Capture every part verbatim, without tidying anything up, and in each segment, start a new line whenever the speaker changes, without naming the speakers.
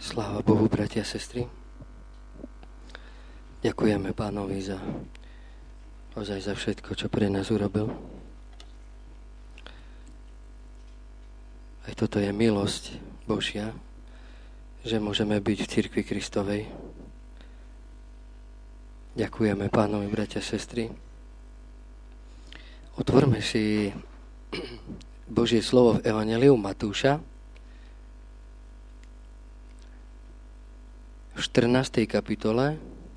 Sláva Bohu, bratia a sestry. Ďakujeme Pánovi za, ozaj za všetko, čo pre nás urobil. Aj toto je milosť Božia, že môžeme byť v cirkvi Kristovej. Ďakujeme Pánovi, bratia a sestry. Otvorme si Božie slovo v Evanjeliu Matúša, v štrnástej kapitole,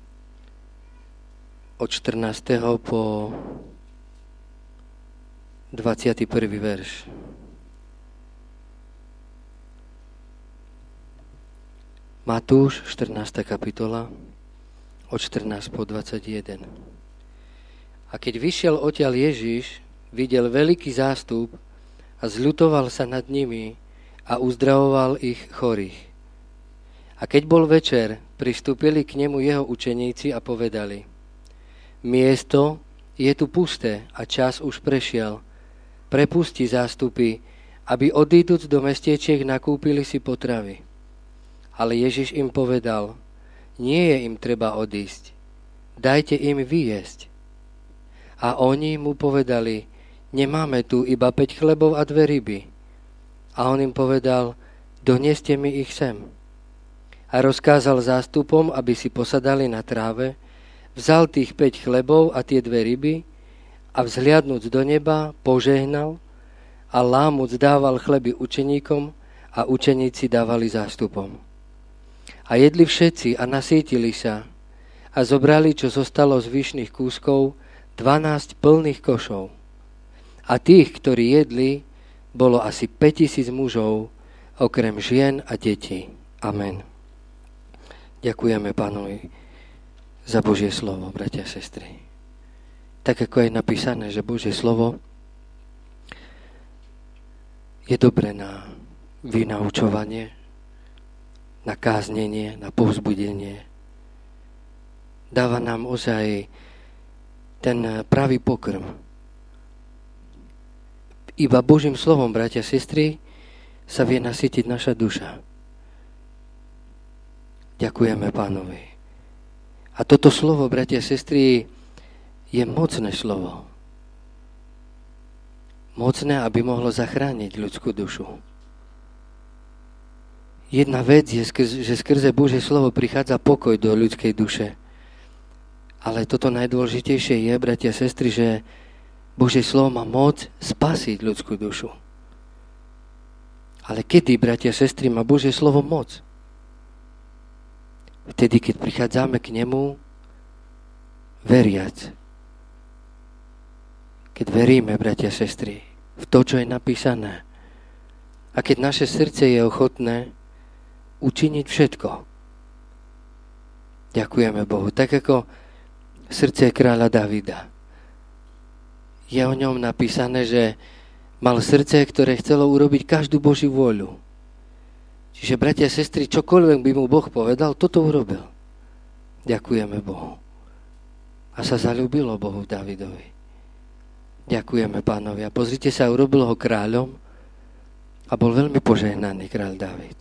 od štrnásteho po dvadsiaty prvý verš. Matúš, štrnásta kapitola, od štrnásteho po dvadsaťjeden. A keď vyšiel odtiaľ Ježiš, videl veľký zástup a zľutoval sa nad nimi a uzdravoval ich chorých. A keď bol večer, pristúpili k nemu jeho učeníci a povedali: Miesto je tu pusté a čas už prešiel. Prepusti zástupy, aby odíduc do mestiečiek nakúpili si potravy. Ale Ježiš im povedal: Nie je im treba odísť, dajte im vyjesť. A oni mu povedali: Nemáme tu iba päť chlebov a dve ryby. A on im povedal: Doneste mi ich sem. A rozkázal zástupom, aby si posadali na tráve, vzal tých päť chlebov a tie dve ryby a vzhliadnúc do neba požehnal a lámuc dával chleby učeníkom a učeníci dávali zástupom. A jedli všetci a nasýtili sa a zobrali, čo zostalo z vyšných kúskov, dvanásť plných košov. A tých, ktorí jedli, bolo asi päťtisíc mužov, okrem žien a detí. Amen. Ďakujeme Pánovi za Božie slovo, bratia a sestry. Tak ako je napísané, že Božie slovo je dobré na vynaučovanie, na káznenie, na povzbudenie. Dáva nám ozaj ten pravý pokrm. Iba Božím slovom, bratia a sestry, sa vie nasytiť naša duša. Ďakujeme Pánovi. A toto slovo, bratia a sestry, je mocné slovo. Mocné, aby mohlo zachrániť ľudskú dušu. Jedna vec je, že skrze Božie slovo prichádza pokoj do ľudskej duše. Ale toto najdôležitejšie je, bratia a sestry, že Božie slovo má moc spasiť ľudskú dušu. Ale kedy, bratia a sestry, má Božie slovo moc? Vtedy, keď prichádzame k nemu veriac. Keď veríme, bratia a sestry, v to, čo je napísané. A keď naše srdce je ochotné učiniť všetko. Ďakujeme Bohu. Tak ako srdce kráľa Davida. Je o ňom napísané, že mal srdce, ktoré chcelo urobiť každú Božiu vôľu. Čiže, bratia a sestry, čokoľvek by mu Boh povedal, toto urobil. Ďakujeme Bohu. A sa zaľúbilo Bohu Davidovi. Ďakujeme Pánovi. A pozrite sa, urobil ho kráľom a bol veľmi požehnaný kráľ David.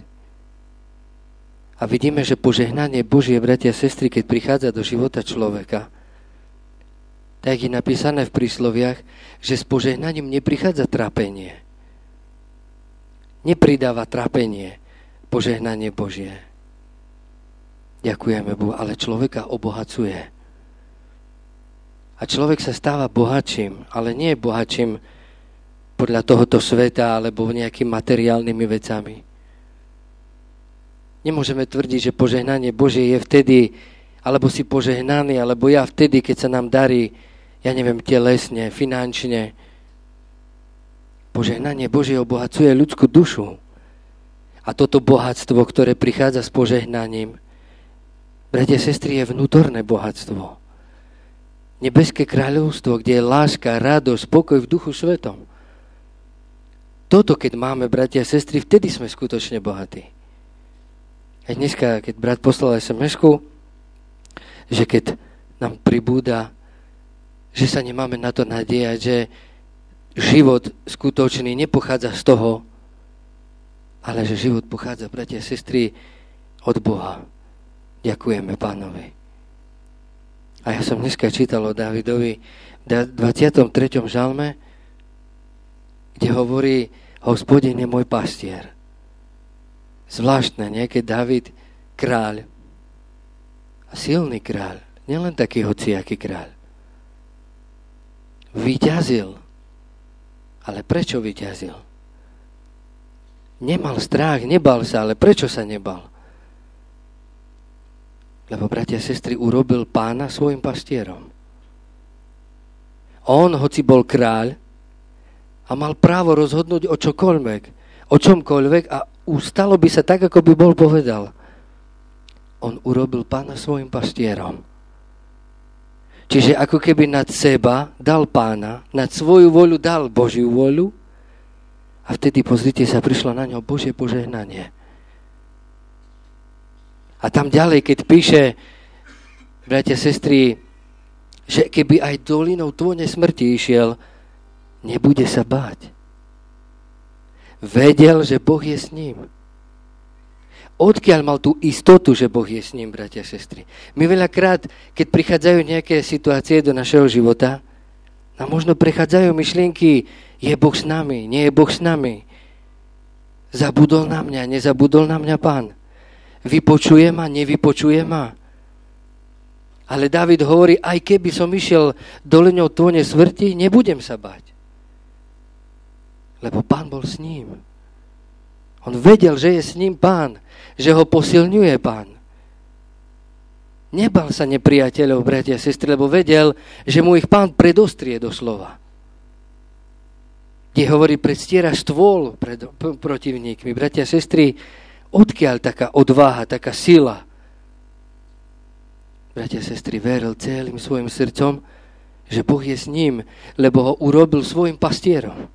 A vidíme, že požehnanie Božie, bratia a sestry, keď prichádza do života človeka, tak je napísané v prísloviach, že s požehnaním neprichádza trápenie. Nepridáva trápenie požehnanie Božie. Ďakujeme Bohu, ale človeka obohacuje. A človek sa stáva bohatším, ale nie bohatším podľa tohoto sveta alebo nejakými materiálnymi vecami. Nemôžeme tvrdiť, že požehnanie Božie je vtedy, alebo si požehnaný, alebo ja vtedy, keď sa nám darí, ja neviem, telesne, finančne. Požehnanie Božie obohacuje ľudskú dušu. A toto bohatstvo, ktoré prichádza s požehnaním, bratia a sestry, je vnútorné bohatstvo. Nebeské kráľovstvo, kde je láska, radosť, pokoj v duchu svetom. Toto, keď máme, bratia a sestry, vtedy sme skutočne bohatí. A dneska, keď brat poslal es em esku, že keď nám pribúda, že sa nemáme na to nadejať, že život skutočný nepochádza z toho, ale že život pochádza, bratia a sestry, od Boha. Ďakujeme Pánovi. A ja som dneska čítal o Dávidovi v dvadsiatom treťom žalme, kde hovorí: Hospodin je môj pastier. Zvláštne, nie? Keď Dávid, kráľ, a silný kráľ, nielen taký hociaký kráľ, vyťazil. Ale prečo vyťazil? Nemal strach, nebal sa, ale prečo sa nebal? Lebo, bratia a sestry, urobil Pána svojim pastierom. On, hoci bol kráľ, a mal právo rozhodnúť o čokoľvek, o čomkoľvek, a ustalo by sa tak, ako by bol povedal. On urobil Pána svojim pastierom. Čiže ako keby nad seba dal Pána, nad svoju voľu dal Božiu voľu, a vtedy, pozrite sa, prišlo na ňo Božie požehnanie. A tam ďalej, keď píše, bratia, sestry, že keby aj dolinou tône smrti išiel, nebude sa báť. Vedel, že Boh je s ním. Odkiaľ mal tú istotu, že Boh je s ním, bratia, sestry? My veľakrát, keď prichádzajú nejaké situácie do našeho života, a možno prechádzajú myšlienky, je Boh s nami, nie je Boh s nami. Zabudol na mňa, nezabudol na mňa Pán. Vypočuje ma, nevypočuje ma. Ale Dávid hovorí, aj keby som išiel doleňou tône smrti, nebudem sa báť. Lebo Pán bol s ním. On vedel, že je s ním Pán, že ho posilňuje Pán. Nebal sa nepriateľov, bratia a sestry, lebo vedel, že mu ich Pán predostrie doslova. Kde hovorí, predstiera stôl pred protivníkmi. Bratia a sestry, odkiaľ taká odvaha, taká sila? Bratia a sestry, veril celým svojim srdcom, že Boh je s ním, lebo ho urobil svojim pastierom.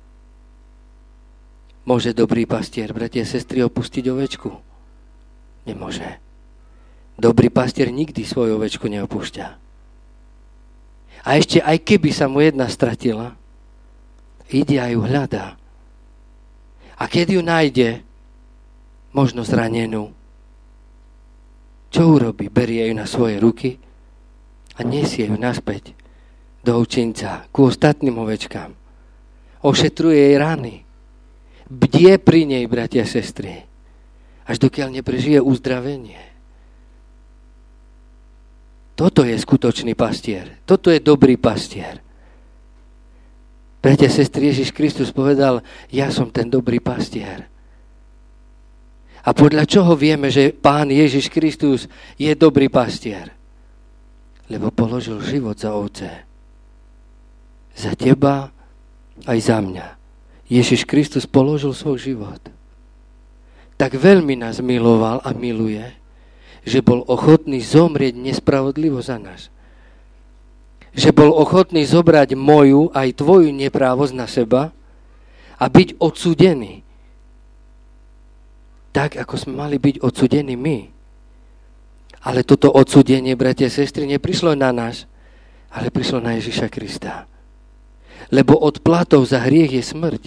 Môže dobrý pastier, bratia a sestry, opustiť ovečku? Nemôže. Dobrý pastier nikdy svoju ovečku neopúšťa. A ešte aj keby sa mu jedna stratila, ide a ju hľadá. A keď ju nájde, možno zranenú, čo urobí? Berie ju na svoje ruky a nesie ju naspäť do ovčinca, ku ostatným ovečkám. Ošetruje jej rany. Bdie pri nej, bratia a sestry, až dokiaľ neprežije uzdravenie. Toto je skutočný pastier. Toto je dobrý pastier. Bratia a sestry, Ježiš Kristus povedal, ja som ten dobrý pastier. A podľa čoho vieme, že Pán Ježiš Kristus je dobrý pastier? Lebo položil život za ovce. Za teba aj za mňa. Ježiš Kristus položil svoj život. Tak veľmi nás miloval a miluje, že bol ochotný zomrieť nespravodlivo za nás. Že bol ochotný zobrať moju aj tvoju neprávosť na seba a byť odsúdený. Tak, ako sme mali byť odsúdení my. Ale toto odsúdenie, bratia a sestry, neprišlo na nás, ale prišlo na Ježiša Krista. Lebo odplatou za hriech je smrť.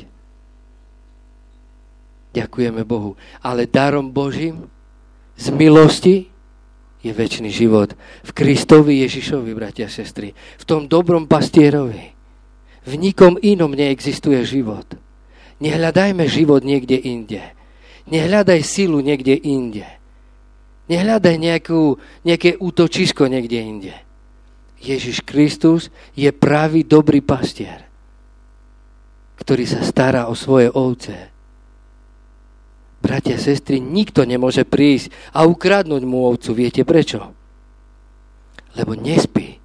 Ďakujeme Bohu. Ale darom Božím z milosti je večný život. V Kristovi Ježišovi, bratia a sestry. V tom dobrom pastierovi. V nikom inom neexistuje život. Nehľadajme život niekde inde. Nehľadaj silu niekde inde. Nehľadaj nejakú, nejaké útočisko niekde inde. Ježiš Kristus je pravý dobrý pastier, ktorý sa stará o svoje ovce. Bratia a sestry, nikto nemôže prísť a ukradnúť mu ovcu. Viete prečo? Lebo nespí.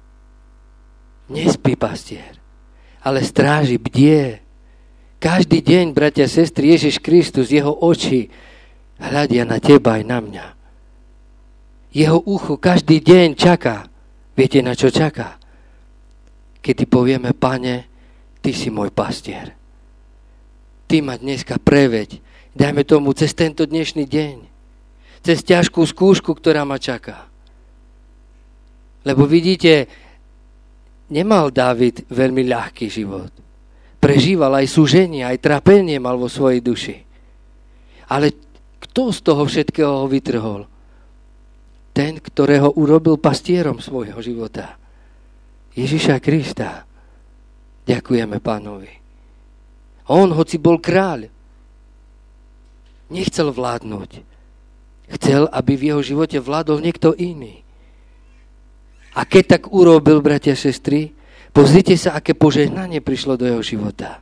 Nespí pastier, ale stráži, bdie. Každý deň, bratia a sestry, Ježiš Kristus, jeho oči hľadia na teba aj na mňa. Jeho ucho každý deň čaká. Viete, na čo čaká? Keď ti povieme, Pane, ty si môj pastier. Ty ma dneska preveď. Dajme tomu cez tento dnešný deň. Cez ťažkú skúšku, ktorá ma čaká. Lebo vidíte, nemal Dávid veľmi ľahký život. Prežíval aj súženie, aj trápenie mal vo svojej duši. Ale kto Kto z toho všetkého ho vytrhol? Ten, ktorého urobil pastierom svojho života. Ježiša Krista. Ďakujeme Pánovi. On, hoci bol kráľ, nechcel vládnuť. Chcel, aby v jeho živote vládol niekto iný. A keď tak urobil, bratia a sestry, pozrite sa, aké požehnanie prišlo do jeho života.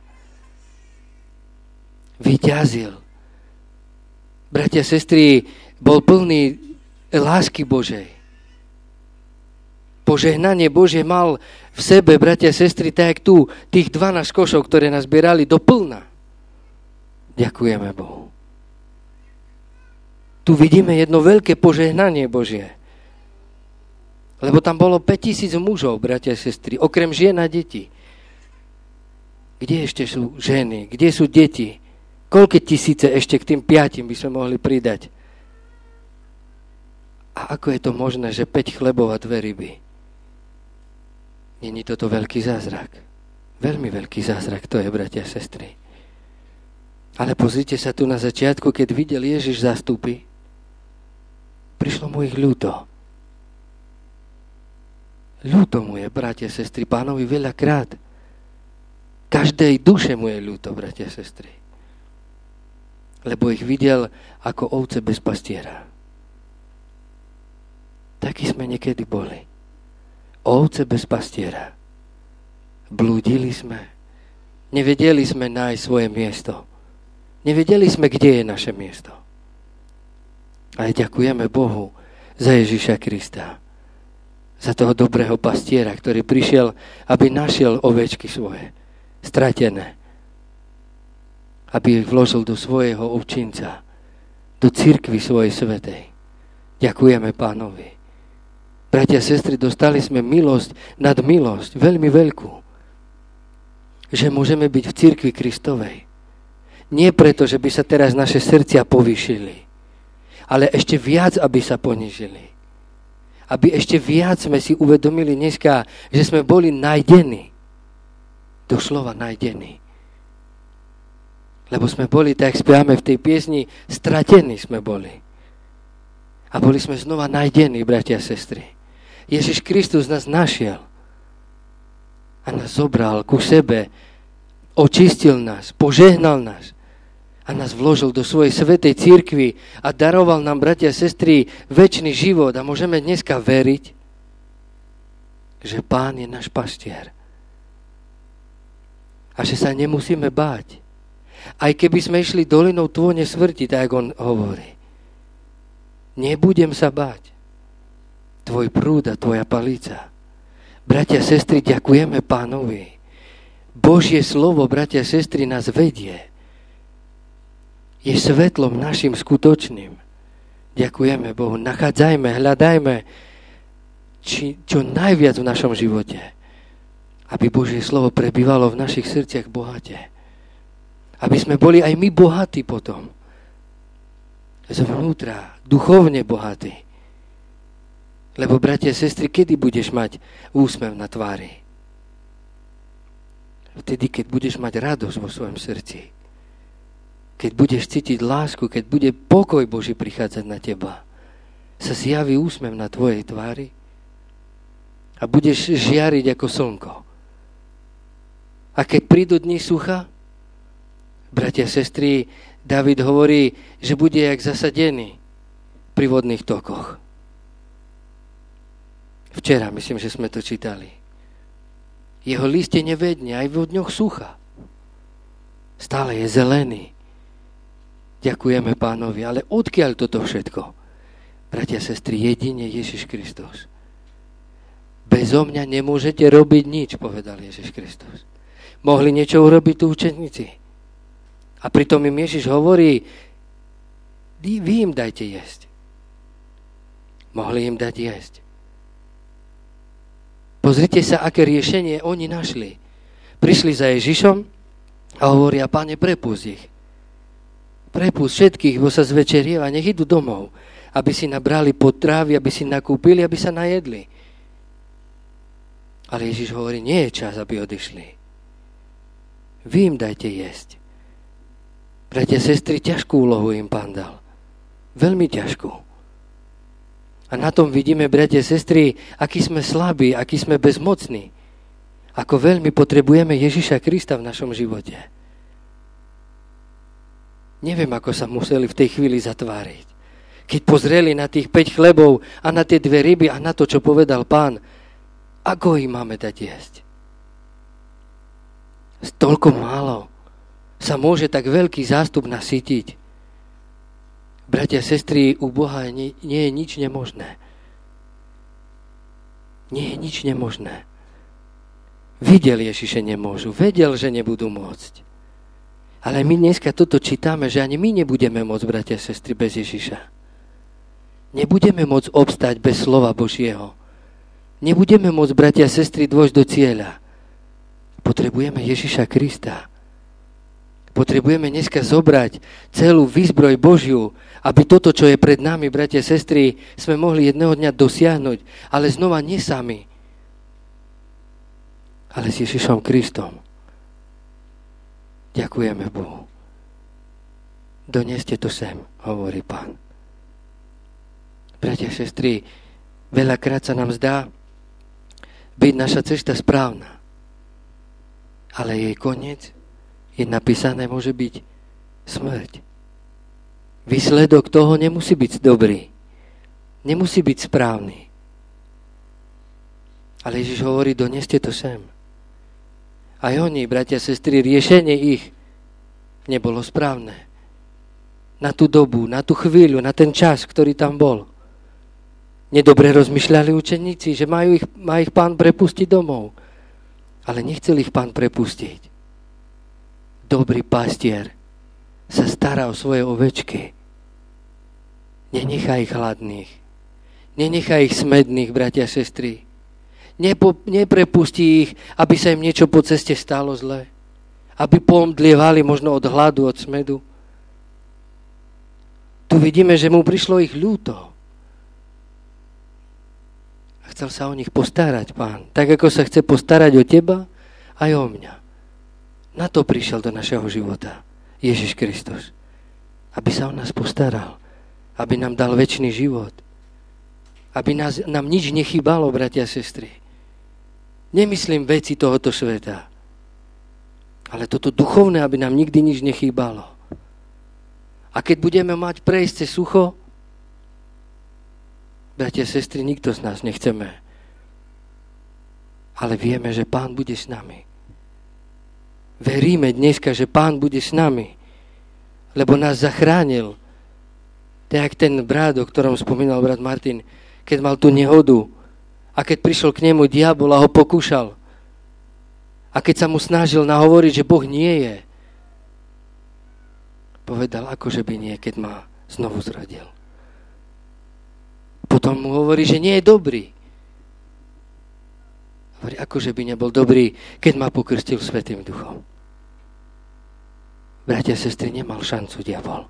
Vyťazil. Bratia a sestry, bol plný lásky Božej. Požehnanie Božie mal v sebe, bratia a sestry, tak jak tu, tých dvanásť košov, ktoré nás zbierali do plna. Ďakujeme Bohu. Tu vidíme jedno veľké požehnanie Božie. Lebo tam bolo päťtisíc mužov, bratia a sestry, okrem žien a detí. Kde ešte sú ženy? Kde sú deti? Koľko tisíce ešte k tým piatim by sme mohli pridať? A ako je to možné, že päť chlebov a dve ryby? Není toto veľký zázrak? Veľmi veľký zázrak to je, bratia a sestry. Ale pozrite sa tu na začiatku, keď videl Ježiš zástupy, prišlo mu ich ľúto. Ľúto mu je, bratia a sestry, Pánovi veľakrát. Každej duše mu je ľúto, bratia a sestry. Lebo ich videl ako ovce bez pastiera. Takí sme niekedy boli. Ovce bez pastiera. Blúdili sme. Nevedeli sme nájsť svoje miesto. Nevedeli sme, kde je naše miesto. Ale ďakujeme Bohu za Ježiša Krista. Za toho dobrého pastiera, ktorý prišiel, aby našiel ovečky svoje, stratené. Aby ich vložil do svojho ovčinca, do cirkvi svojej svätej. Ďakujeme Pánovi. Bratia a sestry, dostali sme milosť nad milosť, veľmi veľkú. Že môžeme byť v cirkvi Kristovej. Nie preto, že by sa teraz naše srdcia povýšili, ale ešte viac, aby sa ponížili. Aby ešte viac sme si uvedomili dneska, že sme boli nájdení. Doslova nájdení. Lebo sme boli, tak spievame v tej piesni, stratení sme boli. A boli sme znova nájdení, bratia a sestry. Ježiš Kristus nás našiel. A nás zobral ku sebe. Očistil nás, požehnal nás. A nás vložil do svojej svätej cirkvi a daroval nám, bratia a sestry, večný život. A môžeme dneska veriť, že Pán je náš pastier. A že sa nemusíme báť. Aj keby sme išli dolinou tvone smrti, tak on hovorí. Nebudem sa báť. Tvoj prúd a tvoja palica. Bratia a sestry, ďakujeme Pánovi. Božie slovo, bratia a sestry, nás vedie. Je svetlom našim skutočným. Ďakujeme Bohu. Nachádzajme, hľadajme či, čo najviac v našom živote. Aby Božie slovo prebývalo v našich srdciach bohate. Aby sme boli aj my bohatí potom. Zvnútra, duchovne bohatí. Lebo, bratia a sestry, kedy budeš mať úsmev na tvári? Vtedy, keď budeš mať radosť vo svojom srdci. Keď budeš cítiť lásku, keď bude pokoj Boží prichádzať na teba, sa zjaví úsmev na tvojej tvári a budeš žiariť ako slnko. A keď prídu dni sucha, bratia a sestry, David hovorí, že bude jak zasadený pri vodných tokoch. Včera, myslím, že sme to čítali. Jeho listie nevedne aj vo dňoch sucha. Stále je zelený. Ďakujeme Pánovi, ale odkiaľ toto všetko? Bratia a sestry, jedine Ježiš Kristus. Bezo mňa nemôžete robiť nič, povedal Ježiš Kristus. Mohli niečo urobiť tu učeníci. A pritom im Ježiš hovorí, vy im dajte jesť. Mohli im dať jesť. Pozrite sa, aké riešenie oni našli. Prišli za Ježišom a hovoria, Pane, prepusť ich. Prepust všetkých, bo sa zvečerieva, nech idú domov, aby si nabrali potrávy, aby si nakúpili, aby sa najedli. Ale Ježiš hovorí, nie je čas, aby odišli. Vy im dajte jesť. Bratia, sestry, ťažkú úlohu im Pán dal. Veľmi ťažkú. A na tom vidíme, bratia a sestry, aký sme slabí, aký sme bezmocní. Ako veľmi potrebujeme Ježiša Krista v našom živote. Neviem, ako sa museli v tej chvíli zatváriť. Keď pozreli na tých päť chlebov a na tie dve ryby a na to, čo povedal Pán, ako ich máme dať jesť? Toľko málo sa môže tak veľký zástup nasytiť. Bratia a sestry, u Boha nie, nie je nič nemožné. Nie je nič nemožné. Videl Ježiše nemôžu, vedel, že nebudú môcť. Ale my dneska toto čítame, že ani my nebudeme môcť, bratia a sestry, bez Ježiša. Nebudeme môcť obstať bez slova Božieho. Nebudeme môcť, bratia a sestry, dôjsť do cieľa. Potrebujeme Ježiša Krista. Potrebujeme dneska zobrať celú výzbroj Božiu, aby toto, čo je pred nami, bratia a sestry, sme mohli jedného dňa dosiahnuť, ale znova nie sami, ale s Ježišom Kristom. Ďakujeme Bohu. Doneste to sem, hovorí Pán. Bratia a sestry, veľakrát sa nám zdá byť naša cesta správna, ale jej koniec je napísané, môže byť smrť. Výsledok toho nemusí byť dobrý. Nemusí byť správny. Ale Ježiš hovorí, doneste to sem. Aj oni, bratia a sestry, riešenie ich nebolo správne. Na tú dobu, na tú chvíľu, na ten čas, ktorý tam bol. Nedobre rozmýšľali učeníci, že majú ich, má ich Pán prepustiť domov. Ale nechcel ich Pán prepustiť. Dobrý pastier sa stará o svoje ovečky. Nenechá ich hladných. Nenechá ich smedných, bratia a sestry. Nepo, neprepustí ich, aby sa im niečo po ceste stalo zle. Aby pomdlievali možno od hladu, od smedu. Tu vidíme, že mu prišlo ich ľúto. A chcel sa o nich postarať, Pán. Tak, ako sa chce postarať o teba, aj o mňa. Na to prišiel do našeho života Ježiš Kristus. Aby sa o nás postaral. Aby nám dal večný život. Aby nás, nám nič nechýbalo, bratia a sestry. Nemyslím veci tohoto sveta. Ale toto duchovné, aby nám nikdy nič nechýbalo. A keď budeme mať prejsť cez sucho, bratia a sestry, nikto z nás nechceme. Ale vieme, že Pán bude s nami. Veríme dneska, že Pán bude s nami. Lebo nás zachránil. Tak ten brat, o ktorom spomínal brat Martin, keď mal tú nehodu a keď prišiel k nemu diabol a ho pokúšal a keď sa mu snažil nahovoriť, že Boh nie je, povedal, akože by nie, keď ma znovu zrodil. Potom mu hovorí, že nie je dobrý. Hovorí, akože by nebol dobrý, keď ma pokrstil Svätým Duchom. Bratia a sestry, nemal šancu diabol.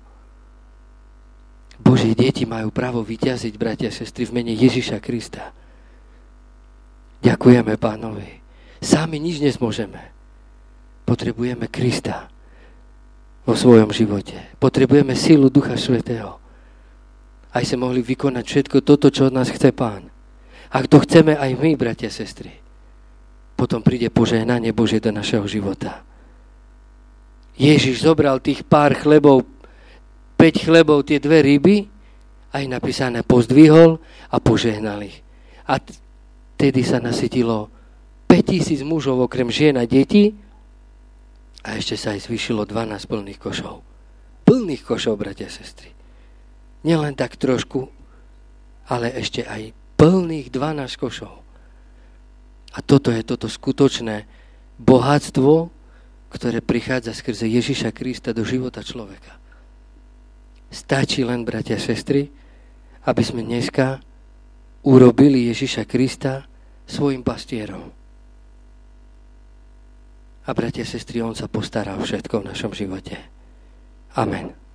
Boží deti majú právo vyťaziť, bratia a sestry, v mene Ježiša Krista. Ďakujeme Pánovi. Sami nič nezmôžeme. Potrebujeme Krista vo svojom živote. Potrebujeme sílu Ducha Svätého. Aj sa mohli vykonať všetko toto, čo od nás chce Pán. Ak to chceme aj my, bratia a sestry, potom príde požehnanie Božie do našeho života. Ježiš zobral tých pár chlebov, päť chlebov, tie dve ryby, aj napísané, pozdvihol a požehnal ich. A tedy sa nasytilo päťtisíc mužov okrem žien a detí a ešte sa aj zvýšilo dvanásť plných košov. Plných košov, bratia a sestry. Nielen tak trošku, ale ešte aj plných dvanásť košov. A toto je toto skutočné bohatstvo, ktoré prichádza skrze Ježiša Krista do života človeka. Stačí len, bratia a sestry, aby sme dneska urobili Ježiša Krista svojim pastierom. A bratia a sestry, on sa postará o všetko v našom živote. Amen.